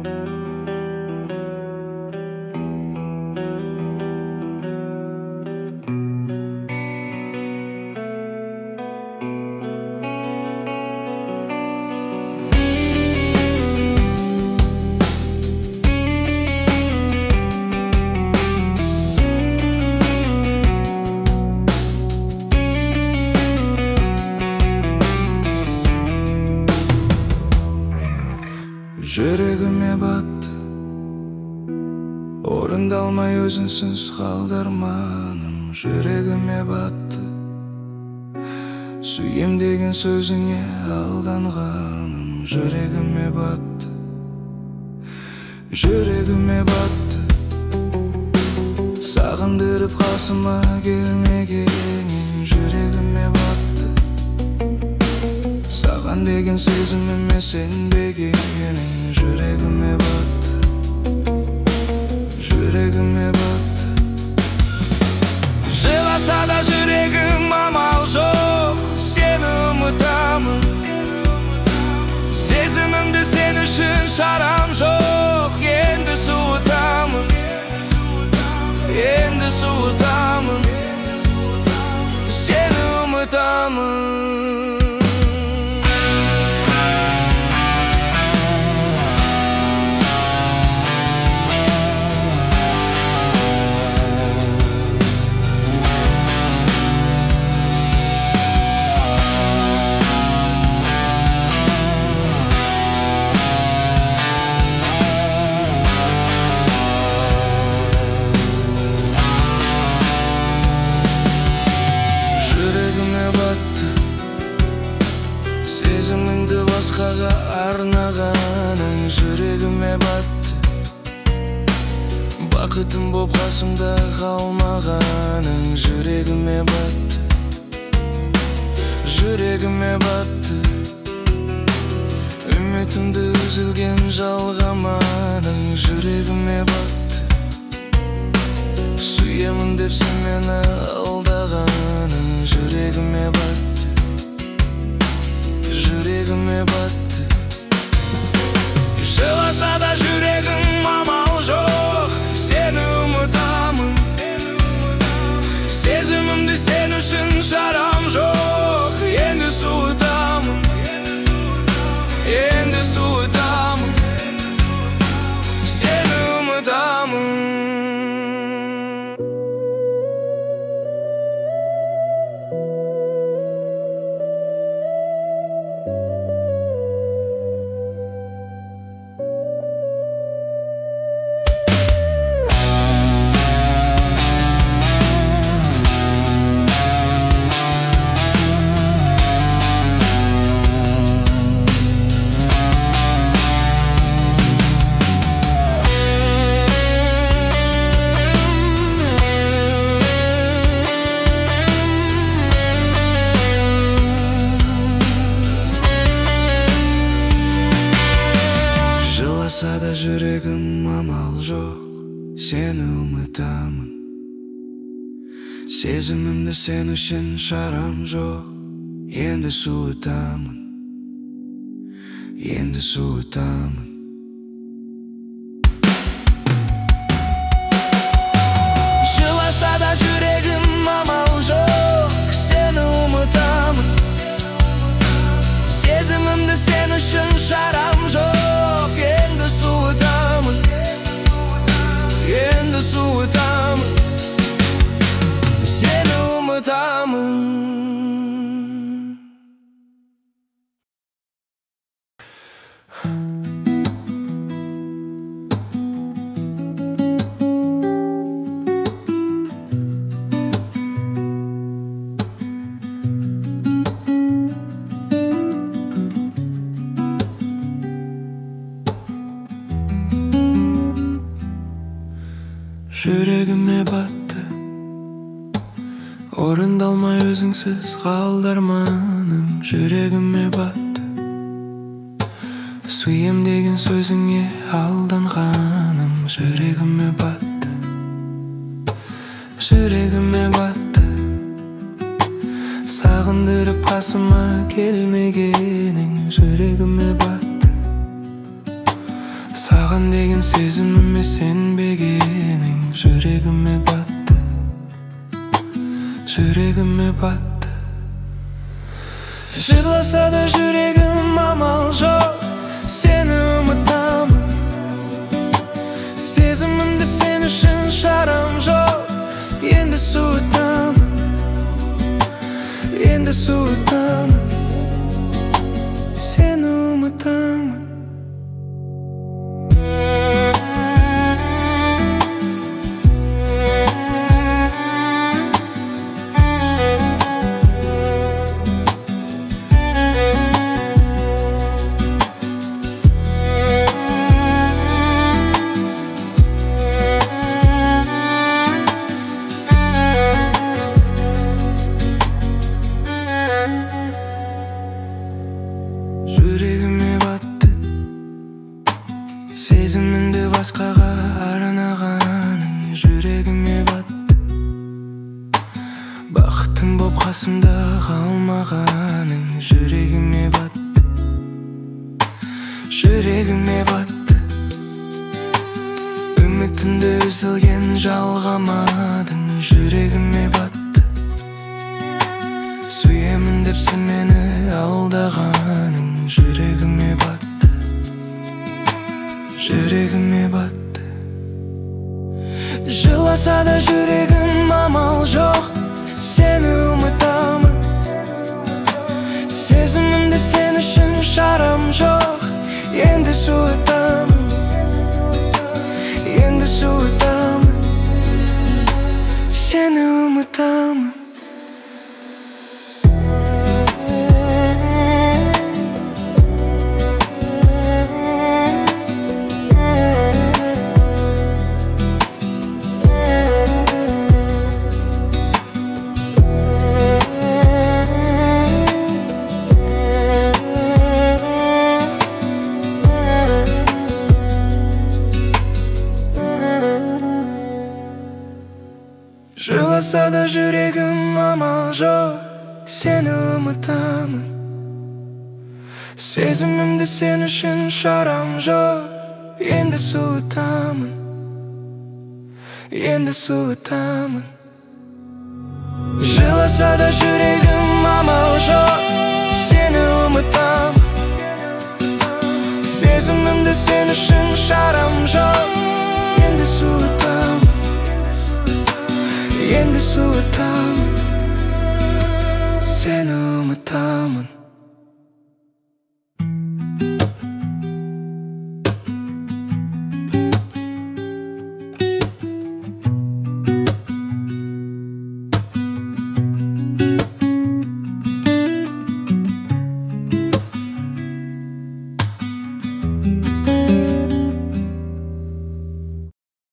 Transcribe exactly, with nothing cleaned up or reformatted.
Жүрегіме батты, орындалмай өзіңсіз қалды арманым. Жүрегіме батты, сүйем деген сөзіңе алданғаным. Жүрегіме батты, жүрегіме батты, сағындырып қасыма келмегенің. Жүрегіме батты, саған деген сезіміме сенбегенің. Жүрегіме батты, жүрегіме батты. Жыласа да жүрегім амал жоқ, сені ұмытамын. Сезімімді сен үшін шарам жоқ. Енді суытамын, енді суытамын, сені ұмытамын. Сезіміңді басқаға арнағаның. Жүрегіме батты, бақытым боп қасымда қалмағаның. Жүрегіме батты, жүрегіме батты, үмітімді үзілген жалғаманың. Жүрегіме батты, сүйемін деп сен мені алдағаның. Жүрегіме батты, жүрегіме батты. Жыласа да жүрегім амал жоқ, сені ұмытамын. Сезімімді сен үшін шарам жоқ. Енді суытамын, енді суытамын, сені ұмытамын. Жыласа да жүрегім амал жоқ, сені ұмытамын. Сезімімді сен үшін шарам жоқ. Енді суытамын, енді суытамын. Жыласа да жүрегім амал жоқ, сені ұмытамын. Сезімімді сен үшін шарам жоқ. Енді суытамын, енді суытамын, сені ұмытамын. Жүрегіме батты, орындалмай өзіңсіз қалды арманым. Жүрегіме батты, сүйем деген сөзіңе алданғаным. Жүрегіме батты, жүрегіме батты, сағындырып қасыма келмегенің. Жүрегіме батты, Саған деген сезіміме сенбегенің жүрегіме батты, жүрегіме батты. Жырласа да жүрегім амал жоқ, сені ұмытамын. Сезімімді сен үшін шарам жоқ, енді суытамын, енді суытамын, сені ұмытамын. Жүрегіме батты, сезіміңді басқаға арнағаның жүрегіме батты. Бақытым боп қасымда қалмағаның жүрегіме батты, жүрегіме батты. Үмітімді үзілген жалғамадың жүрегіме батты. Сүйемін деп сен мені алдағаның жүрегіме батты, жүрегіме батты. Жыласа да жүрегім амал жоқ, сені ұмытамын. Сезімімді сен үшін шарам жоқ, енді суытамын, енді суытамын, сені ұмытамын. Жыласа да жүрегім амал жоқ, сені ұмытамын. Сезімімді сен үшін шарам жоқ, енді суытамын, енді суытамын. Жыласа да жүрегім амал жоқ, сені ұмытамын. Сезімімді сен үшін шарам жоқ, енді суытамын, енді суытамын, сені ұмытамын.